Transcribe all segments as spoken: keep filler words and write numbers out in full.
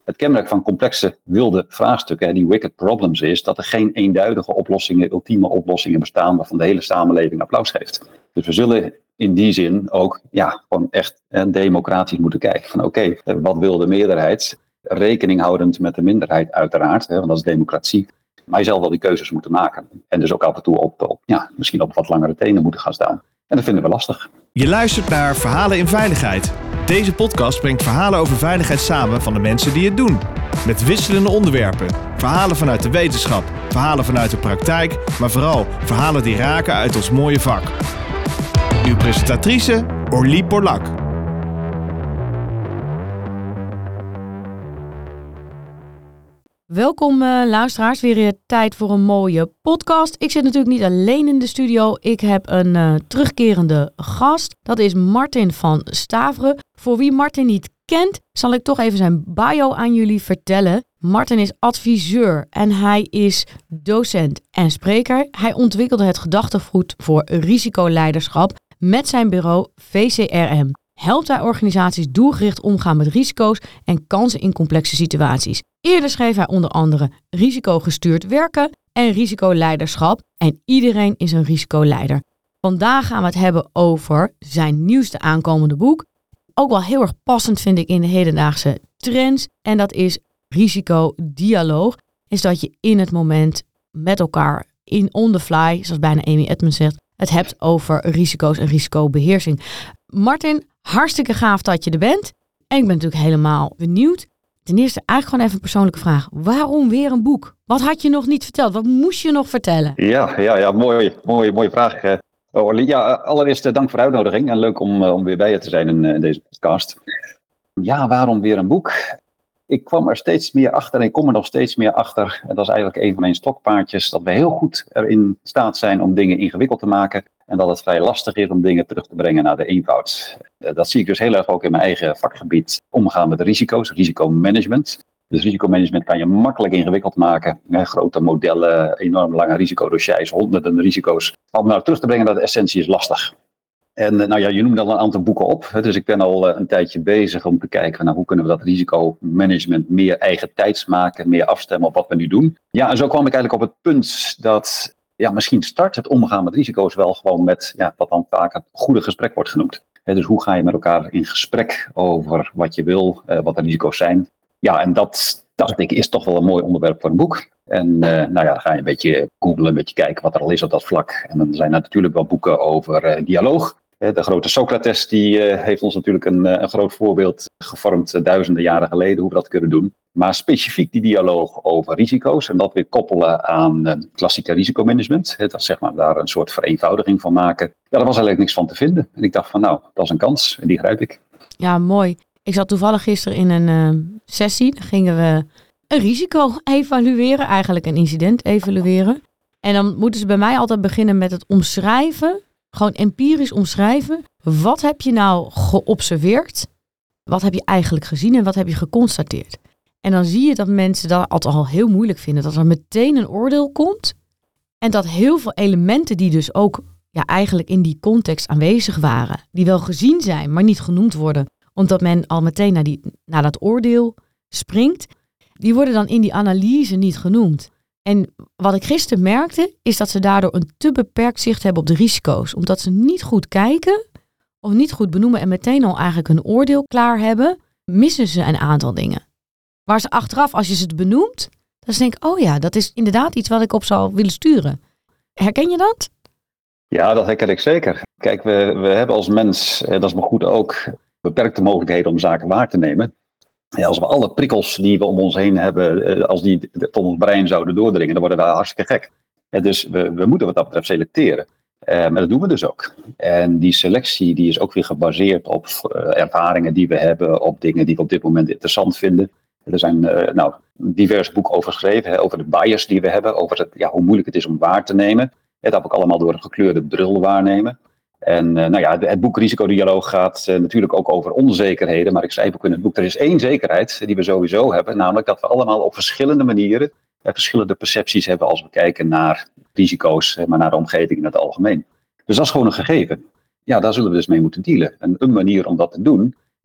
Het kenmerk van complexe wilde vraagstukken, die wicked problems, is dat er geen eenduidige oplossingen, ultieme oplossingen bestaan waarvan de hele samenleving applaus geeft. Dus we zullen in die zin ook ja, gewoon echt en democratisch moeten kijken van oké, okay, wat wil de meerderheid? Rekening houdend met de minderheid uiteraard, hè, want dat is democratie. Maar je zal wel die keuzes moeten maken. En dus ook af en toe op, op ja, misschien op wat langere tenen moeten gaan staan. En dat vinden we lastig. Je luistert naar Verhalen in Veiligheid. Deze podcast brengt verhalen over veiligheid samen van de mensen die het doen. Met wisselende onderwerpen. Verhalen vanuit de wetenschap, verhalen vanuit de praktijk, maar vooral verhalen die raken uit ons mooie vak. Uw presentatrice, Orlie Borlak. Welkom uh, luisteraars, weer uh, tijd voor een mooie podcast. Ik zit natuurlijk niet alleen in de studio. Ik heb een uh, terugkerende gast. Dat is Martin van Staveren. Voor wie Martin niet kent, zal ik toch even zijn bio aan jullie vertellen. Martin is adviseur en hij is docent en spreker. Hij ontwikkelde het gedachtegoed voor risicoleiderschap met zijn bureau V C R M. Helpt hij organisaties doelgericht omgaan met risico's en kansen in complexe situaties. Eerder schreef hij onder andere Risicogestuurd werken en risicoleiderschap. En iedereen is een risicoleider. Vandaag gaan we het hebben over zijn nieuwste aankomende boek. Ook wel heel erg passend vind ik in de hedendaagse trends. En dat is risicodialoog. Is dat je in het moment met elkaar in on the fly, zoals bijna Amy Edmonds zegt, het hebt over risico's en risicobeheersing. Martin, hartstikke gaaf dat je er bent. En ik ben natuurlijk helemaal benieuwd. Ten eerste eigenlijk gewoon even een persoonlijke vraag. Waarom weer een boek? Wat had je nog niet verteld? Wat moest je nog vertellen? Ja, ja, ja mooi, mooi, mooie vraag. Uh, Orlie. Ja, allereerst uh, dank voor de uitnodiging. En leuk om, uh, om weer bij je te zijn in, uh, in deze podcast. Ja, waarom weer een boek? Ik kwam er steeds meer achter en ik kom er nog steeds meer achter. En dat is eigenlijk een van mijn stokpaardjes. Dat we heel goed erin staat zijn om dingen ingewikkeld te maken. En dat het vrij lastig is om dingen terug te brengen naar de eenvoud. Dat zie ik dus heel erg ook in mijn eigen vakgebied. Omgaan met risico's, risicomanagement. Dus risicomanagement kan je makkelijk ingewikkeld maken. Ja, grote modellen, enorm lange risicodossiers, honderden risico's. Om nou terug te brengen naar de essentie is lastig. En nou ja, je noemde al een aantal boeken op. Dus ik ben al een tijdje bezig om te kijken, nou, hoe kunnen we dat risicomanagement meer eigen tijds maken, meer afstemmen op wat we nu doen. Ja, en zo kwam ik eigenlijk op het punt dat ja, misschien start het omgaan met risico's wel gewoon met ja, wat dan vaak het goede gesprek wordt genoemd. He, dus hoe ga je met elkaar in gesprek over wat je wil, uh, wat de risico's zijn. Ja, en dat dacht ik is toch wel een mooi onderwerp voor een boek. En uh, nou ja, dan ga je een beetje googlen, een beetje kijken wat er al is op dat vlak. En dan zijn er natuurlijk wel boeken over uh, dialoog. De grote Socrates die uh, heeft ons natuurlijk een, een groot voorbeeld gevormd uh, duizenden jaren geleden hoe we dat kunnen doen. Maar specifiek die dialoog over risico's en dat weer koppelen aan uh, klassieke risicomanagement. Hè, dat zeg maar daar een soort vereenvoudiging van maken. Ja, daar was eigenlijk niks van te vinden. En ik dacht van nou, dat is een kans en die grijp ik. Ja, mooi. Ik zat toevallig gisteren in een uh, sessie. Dan gingen we een risico evalueren, eigenlijk een incident evalueren. En dan moeten ze bij mij altijd beginnen met het omschrijven. Gewoon empirisch omschrijven. Wat heb je nou geobserveerd? Wat heb je eigenlijk gezien en wat heb je geconstateerd? En dan zie je dat mensen dat altijd al heel moeilijk vinden. Dat er meteen een oordeel komt. En dat heel veel elementen die dus ook ja, eigenlijk in die context aanwezig waren. Die wel gezien zijn, maar niet genoemd worden. Omdat men al meteen naar, die, naar dat oordeel springt. Die worden dan in die analyse niet genoemd. En wat ik gisteren merkte, is dat ze daardoor een te beperkt zicht hebben op de risico's. Omdat ze niet goed kijken of niet goed benoemen en meteen al eigenlijk een oordeel klaar hebben, missen ze een aantal dingen. Waar ze achteraf, als je ze het benoemt, dan denk ik, oh ja, dat is inderdaad iets wat ik op zou willen sturen. Herken je dat? Ja, dat herken ik zeker. Kijk, we, we hebben als mens, dat is maar goed ook, beperkte mogelijkheden om zaken waar te nemen. Ja, als we alle prikkels die we om ons heen hebben, als die tot ons brein zouden doordringen, dan worden we hartstikke gek. Ja, dus we, we moeten wat dat betreft selecteren. Uh, maar dat doen we dus ook. En die selectie die is ook weer gebaseerd op uh, ervaringen die we hebben, op dingen die we op dit moment interessant vinden. Er zijn uh, nou, diverse boeken over geschreven, hè, over de bias die we hebben, over het, ja, hoe moeilijk het is om waar te nemen. Dat heb ik allemaal door een gekleurde bril waarnemen. En uh, nou ja, het boek Risicodialoog gaat uh, natuurlijk ook over onzekerheden. Maar ik schrijf ook in het boek, er is één zekerheid die we sowieso hebben. Namelijk dat we allemaal op verschillende manieren uh, verschillende percepties hebben als we kijken naar risico's, uh, maar naar de omgeving in het algemeen. Dus dat is gewoon een gegeven. Ja, daar zullen we dus mee moeten dealen. En een manier om dat te doen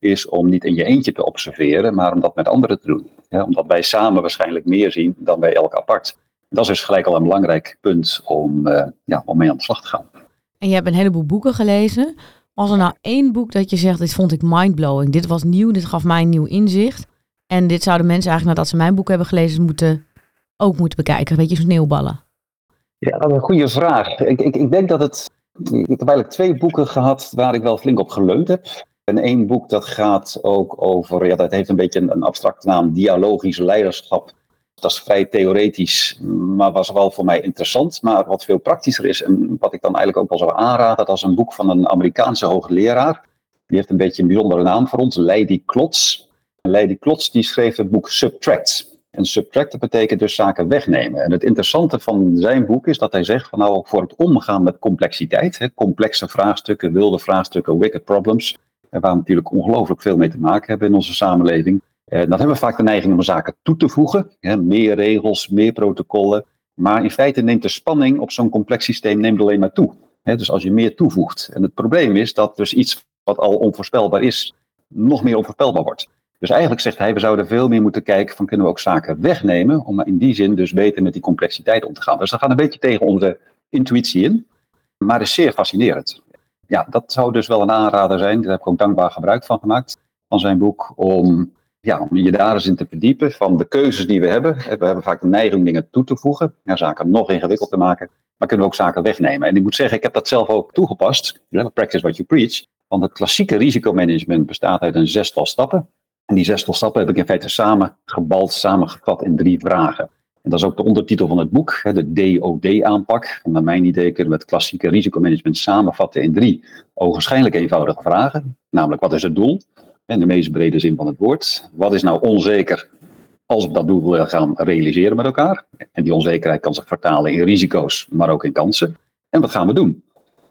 is om niet in je eentje te observeren, maar om dat met anderen te doen. Ja, omdat wij samen waarschijnlijk meer zien dan wij elk apart. Dat is dus gelijk al een belangrijk punt om, uh, ja, om mee aan de slag te gaan. En je hebt een heleboel boeken gelezen. Was er nou één boek dat je zegt, dit vond ik mindblowing. Dit was nieuw, dit gaf mij een nieuw inzicht. En dit zouden mensen eigenlijk nadat ze mijn boek hebben gelezen moeten, ook moeten bekijken. Een beetje sneeuwballen. Ja, dat is een goede vraag. Ik, ik, ik denk dat het... Ik heb eigenlijk twee boeken gehad waar ik wel flink op geleund heb. En één boek dat gaat ook over, ja, dat heeft een beetje een, een abstracte naam, dialogisch leiderschap. Dat is vrij theoretisch, maar was wel voor mij interessant. Maar wat veel praktischer is en wat ik dan eigenlijk ook wel zou aanraden, dat is een boek van een Amerikaanse hoogleraar. Die heeft een beetje een bijzondere naam voor ons, Leidy Klotz. Leidy Klotz die schreef het boek Subtract. En subtract betekent dus zaken wegnemen. En het interessante van zijn boek is dat hij zegt van nou voor het omgaan met complexiteit, hè, complexe vraagstukken, wilde vraagstukken, wicked problems, waar we natuurlijk ongelooflijk veel mee te maken hebben in onze samenleving. Eh, dan hebben we vaak de neiging om zaken toe te voegen. Hè, meer regels, meer protocollen. Maar in feite neemt de spanning op zo'n complex systeem neemt alleen maar toe. Hè, dus als je meer toevoegt. En het probleem is dat dus iets wat al onvoorspelbaar is, nog meer onvoorspelbaar wordt. Dus eigenlijk zegt hij, we zouden veel meer moeten kijken van kunnen we ook zaken wegnemen, om in die zin dus beter met die complexiteit om te gaan. Dus dat gaat een beetje tegen onze intuïtie in, maar is zeer fascinerend. Ja, dat zou dus wel een aanrader zijn, daar heb ik ook dankbaar gebruik van gemaakt, van zijn boek, om, ja, om je daar eens in te verdiepen van de keuzes die we hebben. We hebben vaak de neiging om dingen toe te voegen, ja, zaken nog ingewikkeld te maken, maar kunnen we ook zaken wegnemen. En ik moet zeggen, ik heb dat zelf ook toegepast, practice what you preach, want het klassieke risicomanagement bestaat uit een zestal stappen. En die zestal stappen heb ik in feite samengebald, samengevat in drie vragen. En dat is ook de ondertitel van het boek, de D O D-aanpak. Naar mijn idee kunnen we het klassieke risicomanagement samenvatten in drie ogenschijnlijk eenvoudige vragen. Namelijk, wat is het doel? In de meest brede zin van het woord. Wat is nou onzeker als we dat doel willen gaan realiseren met elkaar? En die onzekerheid kan zich vertalen in risico's, maar ook in kansen. En wat gaan we doen?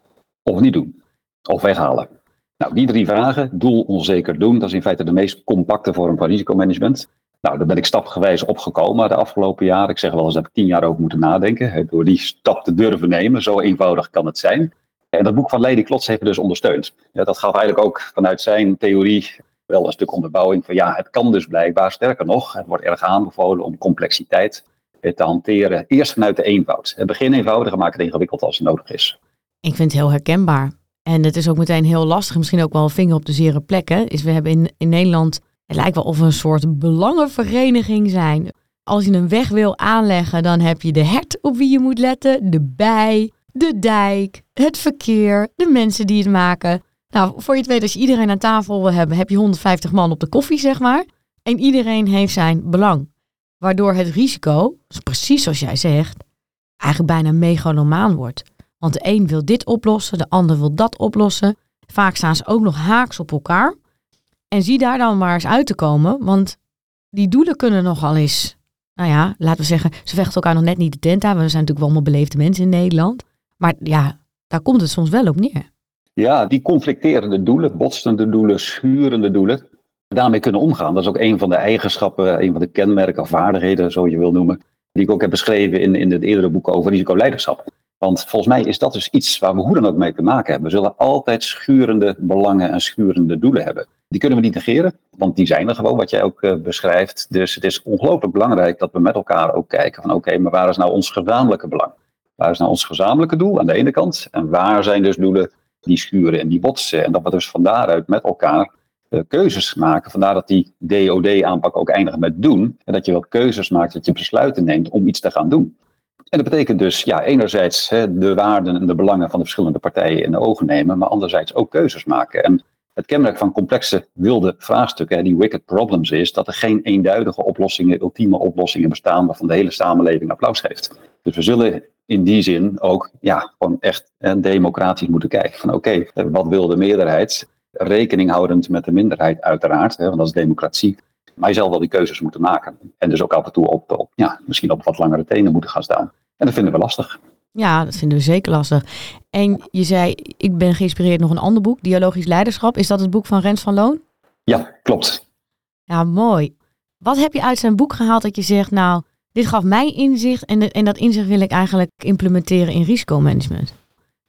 Of niet doen? Of weghalen? Nou, die drie vragen, doel onzeker doen, dat is in feite de meest compacte vorm van risicomanagement. Nou, daar ben ik stapgewijs opgekomen de afgelopen jaren. Ik zeg wel eens dat ik tien jaar over moeten nadenken, hè, door die stap te durven nemen. Zo eenvoudig kan het zijn. En dat boek van Leidy Klotz heeft me dus ondersteund. Ja, dat gaf eigenlijk ook vanuit zijn theorie wel een stuk onderbouwing van ja, het kan dus blijkbaar. Sterker nog, het wordt erg aanbevolen om complexiteit te hanteren. Eerst vanuit de eenvoud. Het begin eenvoudig en maak het ingewikkeld als het nodig is. Ik vind het heel herkenbaar. En het is ook meteen heel lastig, misschien ook wel een vinger op de zere plek. Hè? Is we hebben in, in Nederland, het lijkt wel of we een soort belangenvereniging zijn. Als je een weg wil aanleggen, dan heb je de hert op wie je moet letten, de bij, de dijk, het verkeer, de mensen die het maken. Nou, voor je het weet, als je iedereen aan tafel wil hebben, heb je honderdvijftig man op de koffie, zeg maar. En iedereen heeft zijn belang. Waardoor het risico, precies zoals jij zegt, eigenlijk bijna megalomaan wordt. Want de een wil dit oplossen, de ander wil dat oplossen. Vaak staan ze ook nog haaks op elkaar. En zie daar dan maar eens uit te komen. Want die doelen kunnen nogal eens, nou ja, laten we zeggen, ze vechten elkaar nog net niet de tent aan. We zijn natuurlijk wel allemaal beleefde mensen in Nederland. Maar ja, daar komt het soms wel op neer. Ja, die conflicterende doelen, botsende doelen, schurende doelen, daarmee kunnen omgaan. Dat is ook een van de eigenschappen, een van de kenmerken of vaardigheden, zo je wil noemen, die ik ook heb beschreven in, in het eerdere boek over risicoleiderschap. Want volgens mij is dat dus iets waar we hoe dan ook mee te maken hebben. We zullen altijd schurende belangen en schurende doelen hebben. Die kunnen we niet negeren, want die zijn er gewoon, wat jij ook uh, beschrijft. Dus het is ongelooflijk belangrijk dat we met elkaar ook kijken van oké, okay, maar waar is nou ons gezamenlijke belang? Waar is nou ons gezamenlijke doel aan de ene kant? En waar zijn dus doelen die schuren en die botsen? En dat we dus van daaruit met elkaar uh, keuzes maken. Vandaar dat die D O D-aanpak ook eindigt met doen. En dat je wel keuzes maakt, dat je besluiten neemt om iets te gaan doen. En dat betekent dus ja, enerzijds hè, de waarden en de belangen van de verschillende partijen in de ogen nemen, maar anderzijds ook keuzes maken. En het kenmerk van complexe wilde vraagstukken, hè, die wicked problems, is dat er geen eenduidige oplossingen, ultieme oplossingen bestaan waarvan de hele samenleving applaus geeft. Dus we zullen in die zin ook ja, gewoon echt hè, democratisch moeten kijken van oké, okay, wat wil de meerderheid? Rekening houdend met de minderheid uiteraard, hè, want dat is democratie. Maar je zal wel die keuzes moeten maken. En dus ook af en toe op, op ja, misschien op wat langere tenen moeten gaan staan. En dat vinden we lastig. Ja, dat vinden we zeker lastig. En je zei, ik ben geïnspireerd nog een ander boek, Dialogisch Leiderschap. Is dat het boek van Rens van Loon? Ja, klopt. Ja, mooi. Wat heb je uit zijn boek gehaald dat je zegt, nou, dit gaf mij inzicht en, de, en dat inzicht wil ik eigenlijk implementeren in risicomanagement?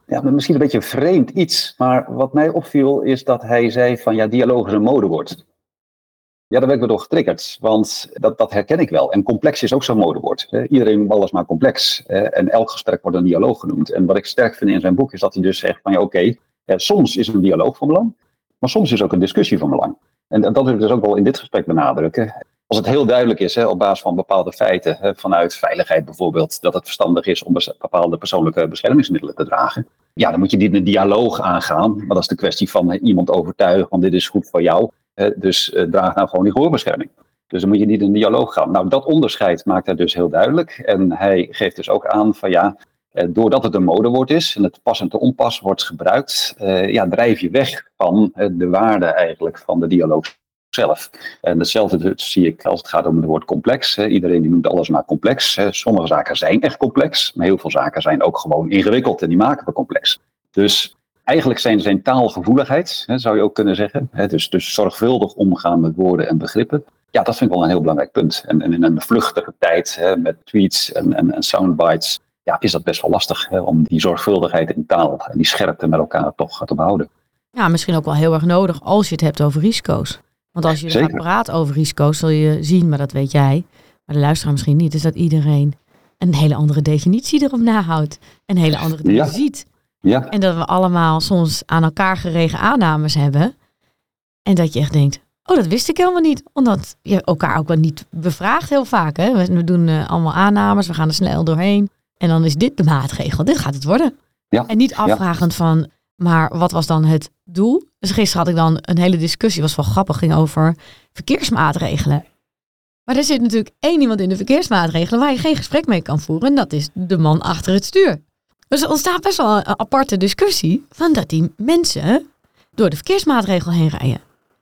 ja, misschien een beetje een vreemd iets. Maar wat mij opviel is dat hij zei van ja, dialoog is een modewoord. Ja, daar ben ik me door getriggerd, want dat, dat herken ik wel. En complex is ook zo'n modewoord. Hè. Iedereen noemt alles maar complex. Hè. En elk gesprek wordt een dialoog genoemd. En wat ik sterk vind in zijn boek is dat hij dus zegt van ja, oké, okay, soms is een dialoog van belang, maar soms is ook een discussie van belang. En dat wil ik dus ook wel in dit gesprek benadrukken. Als het heel duidelijk is, hè, op basis van bepaalde feiten, hè, vanuit veiligheid bijvoorbeeld, dat het verstandig is om bepaalde persoonlijke beschermingsmiddelen te dragen. Ja, dan moet je die in een dialoog aangaan. Maar dat is de kwestie van hè, iemand overtuigen van dit is goed voor jou. Hè, dus uh, draag nou gewoon die gehoorbescherming. Dus dan moet je niet in een dialoog gaan. Nou, dat onderscheid maakt hij dus heel duidelijk. En hij geeft dus ook aan van ja, eh, doordat het een modewoord is en het pas en te onpas wordt gebruikt, eh, ja, drijf je weg van eh, de waarde eigenlijk van de dialoog zelf. En hetzelfde zie ik als het gaat om het woord complex. Hè. Iedereen die noemt alles maar complex. Hè. Sommige zaken zijn echt complex, maar heel veel zaken zijn ook gewoon ingewikkeld en die maken we complex. Dus eigenlijk zijn zijn taalgevoeligheid, hè, zou je ook kunnen zeggen. Hè. Dus, dus zorgvuldig omgaan met woorden en begrippen. Ja, dat vind ik wel een heel belangrijk punt. En, en in een vluchtige tijd hè, met tweets en, en, en soundbites, ja, is dat best wel lastig hè, om die zorgvuldigheid in taal en die scherpte met elkaar toch te behouden. Ja, misschien ook wel heel erg nodig als je het hebt over risico's. Want als je Zeker. gaat praten over risico's, zul je zien, maar dat weet jij, maar de luisteraar misschien niet, is dat iedereen een hele andere definitie erop nahoudt. Een hele andere dingen Ja. ziet. Ja. En dat we allemaal soms aan elkaar geregen aannames hebben. En dat je echt denkt, oh, dat wist ik helemaal niet. Omdat je elkaar ook wel niet bevraagt heel vaak. Hè? We, we doen uh, allemaal aannames, we gaan er snel doorheen. En dan is dit de maatregel, dit gaat het worden. Ja. En niet afvragend ja. van, maar wat was dan het doel? Dus gisteren had ik dan een hele discussie, was wel grappig, ging over verkeersmaatregelen. Maar er zit natuurlijk één iemand in de verkeersmaatregelen waar je geen gesprek mee kan voeren. En dat is de man achter het stuur. Dus er ontstaat best wel een aparte discussie van dat die mensen door de verkeersmaatregel heen rijden.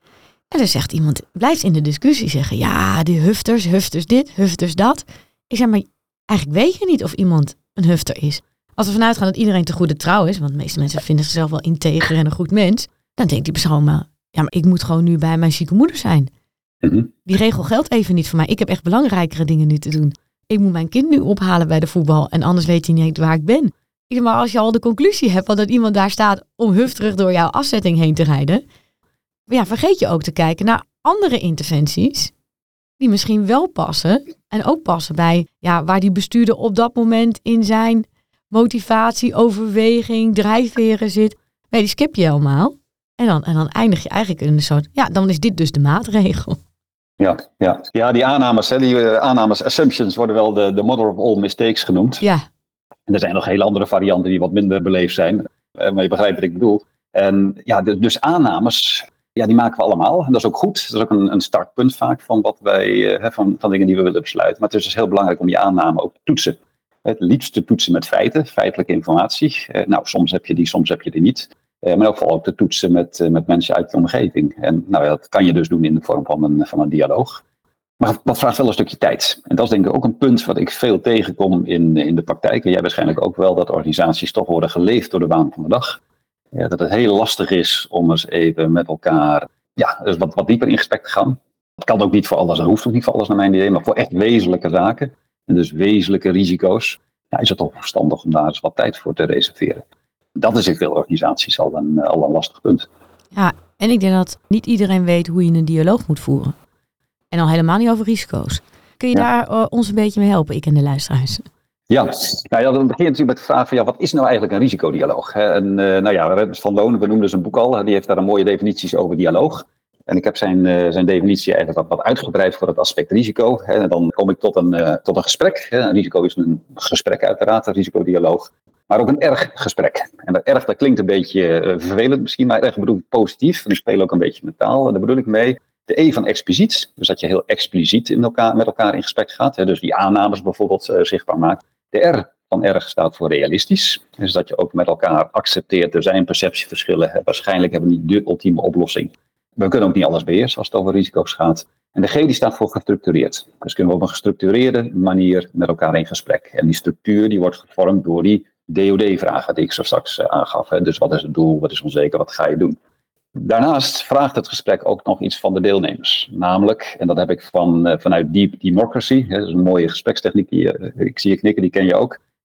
En dan zegt iemand, blijft in de discussie zeggen, ja, die hufters, hufters dit, hufters dat. Ik zeg, maar eigenlijk weet je niet of iemand een hufter is. Als we vanuit gaan dat iedereen te goede trouw is, want de meeste mensen vinden zichzelf wel integer en een goed mens, dan denkt die persoon maar, ja, maar ik moet gewoon nu bij mijn zieke moeder zijn. Mm-hmm. Die regel geldt even niet voor mij. Ik heb echt belangrijkere dingen nu te doen. Ik moet mijn kind nu ophalen bij de voetbal en anders weet hij niet waar ik ben. Ik zeg, maar als je al de conclusie hebt dat iemand daar staat om hufterig door jouw afzetting heen te rijden, ja, vergeet je ook te kijken naar andere interventies die misschien wel passen en ook passen bij ja, waar die bestuurder op dat moment in zijn motivatie, overweging, drijfveren zit. Nee, die skip je helemaal. En dan, en dan eindig je eigenlijk in een soort, ja, dan is dit dus de maatregel. Ja, ja. ja die aannames, hè, die uh, aannames, assumptions worden wel de, de mother of all mistakes genoemd. Ja. En er zijn nog hele andere varianten die wat minder beleefd zijn. Uh, maar je begrijpt wat ik bedoel. En ja, de, dus aannames, ja, die maken we allemaal. En dat is ook goed. Dat is ook een, een startpunt vaak van, wat wij, uh, van, van dingen die we willen besluiten. Maar het is dus heel belangrijk om die aanname ook te toetsen. Het liefst te toetsen met feiten, feitelijke informatie. Uh, nou, soms heb je die, soms heb je die niet. Uh, maar ook vooral ook te toetsen met, uh, met mensen uit je omgeving. En nou, dat kan je dus doen in de vorm van een, van een dialoog. Maar dat vraagt wel een stukje tijd. En dat is denk ik ook een punt wat ik veel tegenkom in, in de praktijk. En jij waarschijnlijk ook wel, dat organisaties toch worden geleefd door de waan van de dag. Ja, dat het heel lastig is om eens even met elkaar ja, dus wat, wat dieper in gesprek te gaan. Dat kan ook niet voor alles, dat hoeft ook niet voor alles naar mijn idee, maar voor echt wezenlijke zaken. En dus wezenlijke risico's. Ja, is het toch verstandig om daar eens wat tijd voor te reserveren. Dat is in veel organisaties al een, al een lastig punt. Ja, en ik denk dat niet iedereen weet hoe je een dialoog moet voeren. En al helemaal niet over risico's. Kun je ja. daar uh, ons een beetje mee helpen, ik en de luisteraars? Ja, nou ja, dan begin je natuurlijk met de vraag van ja, wat is nou eigenlijk een risicodialoog? En uh, nou ja, Van Loon, we noemden zijn boek al, die heeft daar een mooie definities over dialoog. En ik heb zijn, uh, zijn definitie eigenlijk wat, wat uitgebreid voor het aspect risico. Hè. En dan kom ik tot een, uh, tot een gesprek. Hè. Een risico is een gesprek uiteraard, een risicodialoog. Maar ook een erg gesprek. En dat erg, dat klinkt een beetje uh, vervelend misschien, maar erg bedoel ik positief. En ik speel ook een beetje met taal. En daar bedoel ik mee de E van expliciet. Dus dat je heel expliciet in elkaar, met elkaar in gesprek gaat. Hè. Dus die aannames bijvoorbeeld uh, zichtbaar maakt. De R van erg staat voor realistisch. Dus dat je ook met elkaar accepteert, er zijn perceptieverschillen. Hè. Waarschijnlijk hebben we niet de ultieme oplossing. We kunnen ook niet alles beheersen als het over risico's gaat. En de G die staat voor gestructureerd. Dus kunnen we op een gestructureerde manier met elkaar in gesprek. En die structuur die wordt gevormd door die D O D-vragen die ik zo straks uh, aangaf. Hè. Dus wat is het doel, wat is onzeker, wat ga je doen? Daarnaast vraagt het gesprek ook nog iets van de deelnemers. Namelijk, en dat heb ik van, uh, vanuit Deep Democracy, hè, dat is een mooie gesprekstechniek, die, uh, ik zie je knikken, die ken je ook.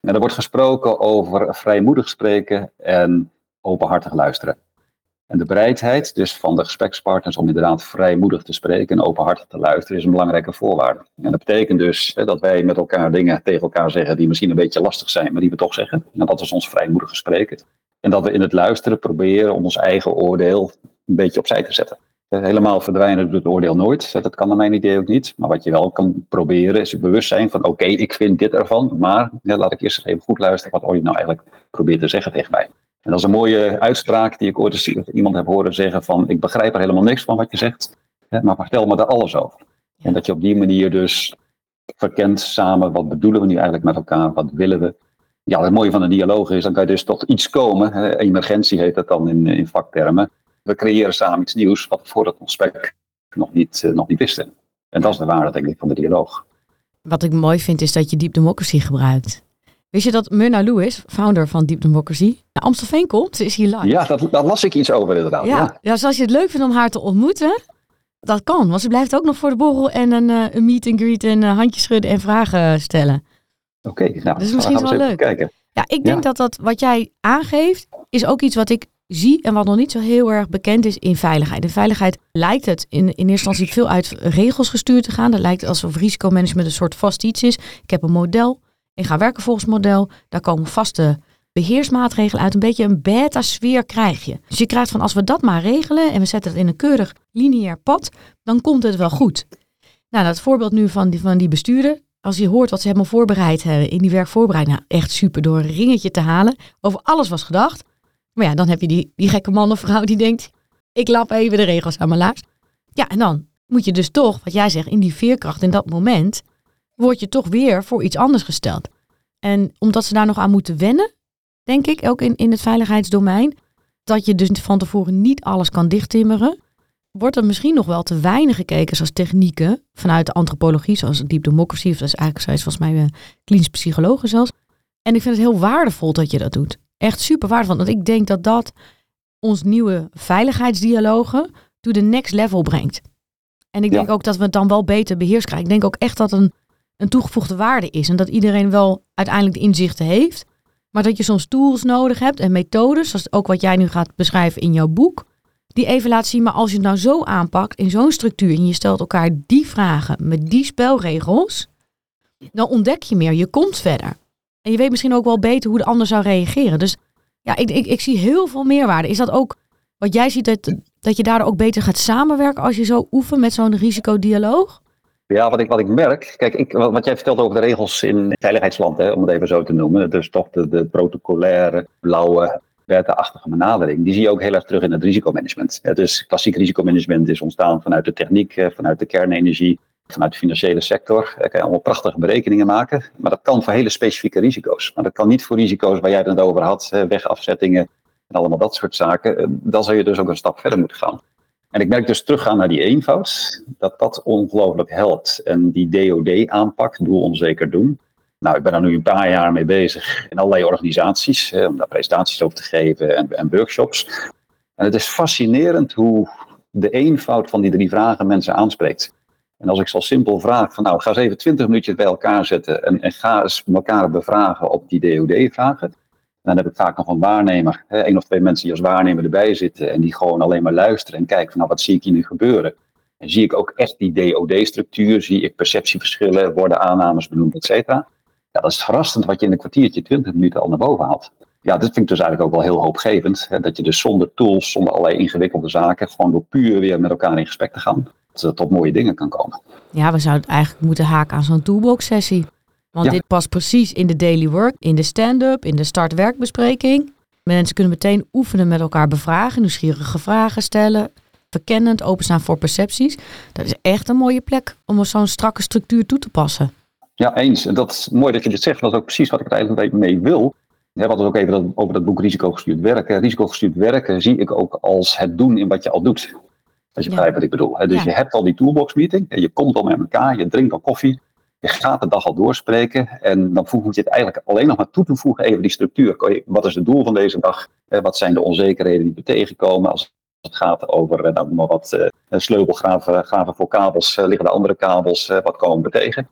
En er wordt gesproken over vrijmoedig spreken en openhartig luisteren. En de bereidheid dus van de gesprekspartners om inderdaad vrijmoedig te spreken en openhartig te luisteren is een belangrijke voorwaarde. En dat betekent dus hè, dat wij met elkaar dingen tegen elkaar zeggen die misschien een beetje lastig zijn, maar die we toch zeggen. En dat is ons vrijmoedige spreken. En dat we in het luisteren proberen om ons eigen oordeel een beetje opzij te zetten. Helemaal verdwijnen doet het oordeel nooit. Dat kan naar mijn idee ook niet. Maar wat je wel kan proberen is het bewustzijn van oké, okay, ik vind dit ervan. Maar ja, laat ik eerst even goed luisteren wat je nou eigenlijk probeert te zeggen tegen mij. En dat is een mooie uitspraak die ik ooit eens iemand heb horen zeggen van ik begrijp er helemaal niks van wat je zegt. Maar vertel me er alles over. En dat je op die manier dus verkent samen wat bedoelen we nu eigenlijk met elkaar. Wat willen we. Ja, het mooie van een dialoog is dan kan je dus tot iets komen. Emergentie heet dat dan in, in vaktermen. We creëren samen iets nieuws wat we voor het gesprek nog niet, uh, nog niet wisten. En dat is de waarde, denk ik, van de dialoog. Wat ik mooi vind is dat je Deep Democracy gebruikt. Wist je dat Myrna Lewis, founder van Deep Democracy, naar Amstelveen komt? Ze is hier live. Ja, dat, daar las ik iets over inderdaad. Ja, ja. ja, dus als je het leuk vindt om haar te ontmoeten, dat kan. Want ze blijft ook nog voor de borrel en een, uh, een meet and greet en uh, handjes schudden en vragen stellen. Oké, okay, nou, dus misschien gaan we wel eens leuk. Kijken. Ja, ik denk ja. dat dat wat jij aangeeft, is ook iets wat ik zie en wat nog niet zo heel erg bekend is in veiligheid. In veiligheid lijkt het in, in eerste instantie veel uit regels gestuurd te gaan. Dat lijkt alsof risicomanagement een soort vast iets is. Ik heb een model, ik ga werken volgens het model. Daar komen vaste beheersmaatregelen uit. Een beetje een beta-sfeer krijg je. Dus je krijgt van als we dat maar regelen en we zetten het in een keurig lineair pad, dan komt het wel goed. Nou, dat voorbeeld nu van die, van die bestuurder. Als je hoort wat ze hebben voorbereid hebben in die werkvoorbereiding. Nou, echt super door een ringetje te halen. Over alles was gedacht. Maar ja, dan heb je die, die gekke man of vrouw die denkt, ik lap even de regels aan mijn laars. Ja, en dan moet je dus toch, wat jij zegt, in die veerkracht, in dat moment, word je toch weer voor iets anders gesteld. En omdat ze daar nog aan moeten wennen, denk ik, ook in, in het veiligheidsdomein, dat je dus van tevoren niet alles kan dichttimmeren, wordt er misschien nog wel te weinig gekeken zoals technieken vanuit de antropologie, zoals Deep Democracy, of dat is eigenlijk zoals volgens mij uh, klinisch psychologen zelfs. En ik vind het heel waardevol dat je dat doet. Echt super waardevol. Want ik denk dat dat ons nieuwe veiligheidsdialogen to the next level brengt. En ik denk ja. ook dat we het dan wel beter beheerst krijgen. Ik denk ook echt dat het een, een toegevoegde waarde is. En dat iedereen wel uiteindelijk de inzichten heeft. Maar dat je soms tools nodig hebt en methodes, zoals ook wat jij nu gaat beschrijven in jouw boek, die even laat zien, maar als je het nou zo aanpakt in zo'n structuur en je stelt elkaar die vragen met die spelregels, dan ontdek je meer. Je komt verder. En je weet misschien ook wel beter hoe de ander zou reageren. Dus ja, ik, ik, ik zie heel veel meerwaarde. Is dat ook wat jij ziet, dat, dat je daardoor ook beter gaat samenwerken als je zo oefent met zo'n risicodialoog? Ja, wat ik, wat ik merk, kijk, ik, wat jij vertelt over de regels in veiligheidsland, hè, om het even zo te noemen, dus toch de, de protocolaire, blauwe, beta-achtige benadering, die zie je ook heel erg terug in het risicomanagement. Ja, dus klassiek risicomanagement is ontstaan vanuit de techniek, vanuit de kernenergie, vanuit de financiële sector. Daar kan je allemaal prachtige berekeningen maken, maar dat kan voor hele specifieke risico's. Maar dat kan niet voor risico's waar jij het over had, wegafzettingen en allemaal dat soort zaken. Dan zou je dus ook een stap verder moeten gaan. En ik merk dus teruggaan naar die eenvoud, dat dat ongelooflijk helpt. En die D O D-aanpak, doel onzeker doen. Nou, ik ben er nu een paar jaar mee bezig in allerlei organisaties, eh, om daar presentaties over te geven en, en workshops. En het is fascinerend hoe de eenvoud van die drie vragen mensen aanspreekt. En als ik zo simpel vraag van nou, ga eens even twintig minuutjes bij elkaar zetten en, en ga eens elkaar bevragen op die D O D-vragen. Dan heb ik vaak nog een waarnemer, hè, één of twee mensen die als waarnemer erbij zitten en die gewoon alleen maar luisteren en kijken van nou, wat zie ik hier nu gebeuren. En zie ik ook echt die D O D-structuur, zie ik perceptieverschillen, worden aannames benoemd, et cetera. Ja, dat is verrassend wat je in een kwartiertje, twintig minuten al naar boven haalt. Ja, dat vind ik dus eigenlijk ook wel heel hoopgevend. Hè, dat je dus zonder tools, zonder allerlei ingewikkelde zaken, gewoon door puur weer met elkaar in gesprek te gaan, dat er tot mooie dingen kan komen. Ja, we zouden eigenlijk moeten haken aan zo'n toolbox-sessie. Want ja. dit past precies in de daily work, in de stand-up, in de start-werkbespreking. Mensen kunnen meteen oefenen met elkaar bevragen, nieuwsgierige vragen stellen, verkennend, openstaan voor percepties. Dat is echt een mooie plek om zo'n strakke structuur toe te passen. Ja, eens. En dat is mooi dat je dit zegt. Dat is ook precies wat ik er eigenlijk mee wil. We hadden het ook even over dat boek Risicogestuurd werken. Risicogestuurd werken zie ik ook als het doen in wat je al doet. Als je ja. begrijpt wat ik bedoel. Dus ja. je hebt al die toolbox meeting. Je komt al met elkaar, je drinkt al koffie. Je gaat de dag al doorspreken en dan voeg je het eigenlijk alleen nog maar toe te voegen, even die structuur. Wat is het doel van deze dag? Wat zijn de onzekerheden die we tegenkomen als het gaat over nou, maar wat uh, sleutelgraven graven voor kabels, uh, liggen de andere kabels, uh, wat komen we tegen?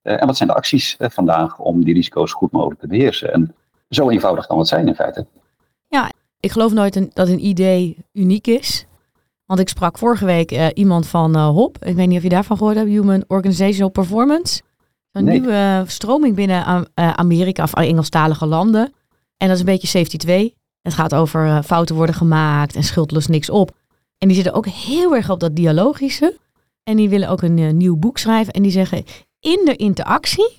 Uh, en wat zijn de acties uh, vandaag om die risico's goed mogelijk te beheersen? En zo eenvoudig kan het zijn in feite. Ja, ik geloof nooit een, dat een idee uniek is. Want ik sprak vorige week uh, iemand van uh, H O P. Ik weet niet of je daarvan gehoord hebt. Human Organizational Performance. Een nee. nieuwe uh, stroming binnen uh, Amerika of Engelstalige landen. En dat is een beetje safety twee. Het gaat over uh, fouten worden gemaakt en schuld lost niks op. En die zitten ook heel erg op dat dialogische. En die willen ook een uh, nieuw boek schrijven. En die zeggen, in de interactie,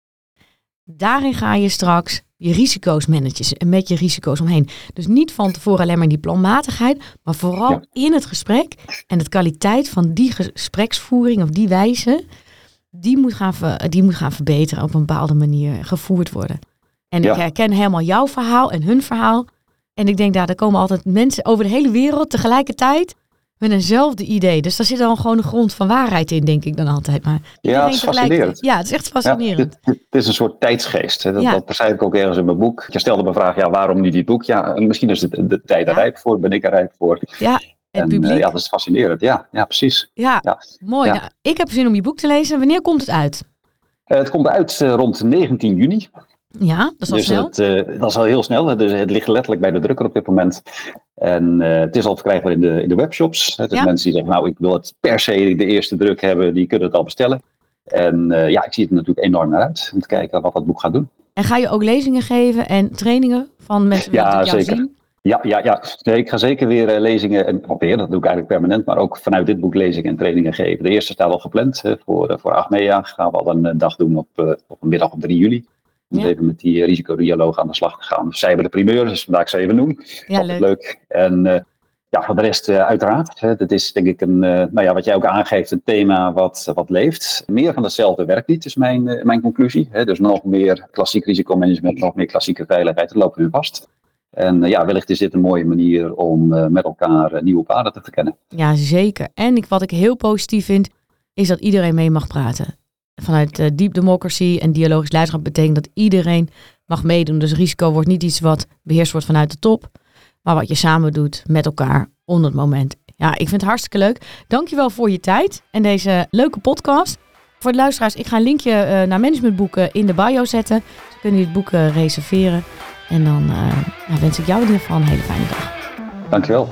daarin ga je straks je risico's managen en met je risico's omheen. Dus niet van tevoren alleen maar die planmatigheid, maar vooral ja. in het gesprek en de kwaliteit van die gespreksvoering of die wijze, die moet gaan, ver, die moet gaan verbeteren, op een bepaalde manier gevoerd worden. En ja. ik herken helemaal jouw verhaal en hun verhaal. En ik denk, daar, er komen altijd mensen over de hele wereld tegelijkertijd met eenzelfde idee. Dus daar zit dan gewoon een grond van waarheid in, denk ik dan altijd. Maar ja, het is fascinerend. Ja, het is echt fascinerend. Ja, het, het is een soort tijdsgeest. Hè. Dat, ja. dat beschrijf ik ook ergens in mijn boek. Je stelde me vraag, ja, waarom niet dit boek? Ja, misschien is het de tijd er ja. rijp voor, ben ik er rijp voor. Ja, het en, publiek. Uh, ja, dat is fascinerend. Ja, ja precies. Ja, ja. mooi. Ja. Nou, ik heb zin om je boek te lezen. Wanneer komt het uit? Uh, het komt uit uh, rond negentien juni. Ja, dat is al dus snel. Het, uh, dat is al heel snel. Dus het ligt letterlijk bij de drukker op dit moment. En uh, het is al verkrijgbaar in de, in de webshops. Dus ja. mensen die zeggen, nou, ik wil het per se de eerste druk hebben, die kunnen het al bestellen. En uh, ja, ik zie het natuurlijk enorm naar uit om te kijken wat dat boek gaat doen. En ga je ook lezingen geven en trainingen van mensen die ja, jou zeker. zien? Ja, ja, ja. Nee, ik ga zeker weer uh, lezingen, en of weer, dat doe ik eigenlijk permanent, maar ook vanuit dit boek lezingen en trainingen geven. De eerste staat al gepland uh, voor, uh, voor Achmea. Gaan we al een uh, dag doen op, uh, op een middag op drie juli. Om ja. even met die uh, risicodialoog aan de slag te gaan. Dus zij hebben de primeur, dus vandaag ze even noem. Ja, altijd leuk. leuk. En uh, ja, voor de rest uh, uiteraard. Hè, dat is denk ik een, uh, nou ja, wat jij ook aangeeft, een thema wat, wat leeft. Meer van hetzelfde werkt niet, is mijn, uh, mijn conclusie. Hè, dus nog meer klassiek risicomanagement, nog meer klassieke veiligheid, dat lopen we vast. En uh, ja, wellicht is dit een mooie manier om uh, met elkaar uh, nieuwe paden te verkennen. Ja, zeker. En ik, wat ik heel positief vind, is dat iedereen mee mag praten. Vanuit uh, deep democracy en dialogisch leiderschap betekent dat iedereen mag meedoen. Dus risico wordt niet iets wat beheerst wordt vanuit de top, maar wat je samen doet met elkaar onder het moment. Ja, ik vind het hartstikke leuk. Dankjewel voor je tijd en deze leuke podcast. Voor de luisteraars, ik ga een linkje uh, naar managementboeken in de bio zetten. Dus kunnen jullie het boek uh, reserveren. En dan uh, nou, wens ik jou in ieder geval een hele fijne dag. Dankjewel.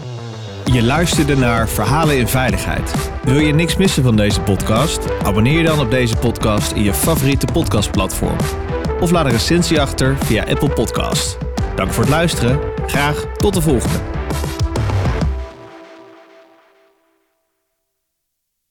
Je luisterde naar Verhalen in Veiligheid. Wil je niks missen van deze podcast? Abonneer je dan op deze podcast in je favoriete podcastplatform. Of laat een recensie achter via Apple Podcast. Dank voor het luisteren. Graag tot de volgende.